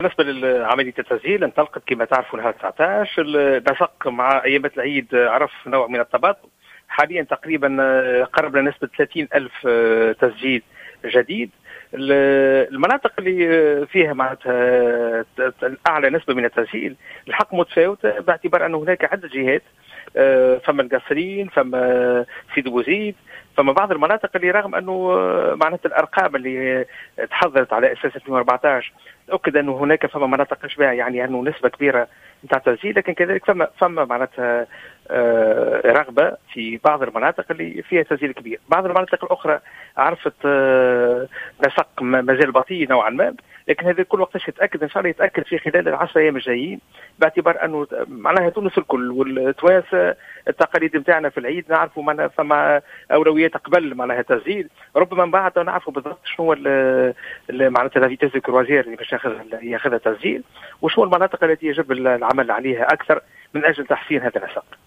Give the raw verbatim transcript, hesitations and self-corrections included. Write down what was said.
بالنسبة لعملية التسجيل انطلقت كما تعرفوا نهار تسعطاش، النسق مع أيامات العيد عرف نوع من التباطؤ. حاليا تقريبا قرب لنسبة ثلاثين ألف تسجيل جديد. المناطق اللي فيها معناتها أعلى نسبة من التسجيل الحق متفاوتة، باعتبار أن هناك عدة جهات، فما القصرين، فما سيدي بوزيد، فما بعض المناطق اللي رغم أنه معناتها الأرقام اللي تحضرت على أساس ألفين وأربعطاش أكد أنه هناك فما مناطق أشباه يعني أنه نسبة كبيرة نتاع التسجيل، لكن كذلك فما فما معناتها رغبة في بعض المناطق اللي فيها تسجيل كبير. بعض المناطق الأخرى عرفت نسق مازال بطيء نوعا ما، لكن هذا كل وقتاش يتأكد إن شاء الله يتأكد في خلال العشر أيام الجايين، باعتبار أنه معناها تونس الكل والتوانسة التقاليد نتاعنا في العيد نعرفوا معناها فما أولويات قبل معناها تسجيل، ربما من بعد نعرفوا بالضبط شنو هو معناتها لا فيتاس كروازير اللي باش ياخذها تسجيل، وشنو المناطق التي يجب العمل عليها أكثر من أجل تحسين هذا النسق.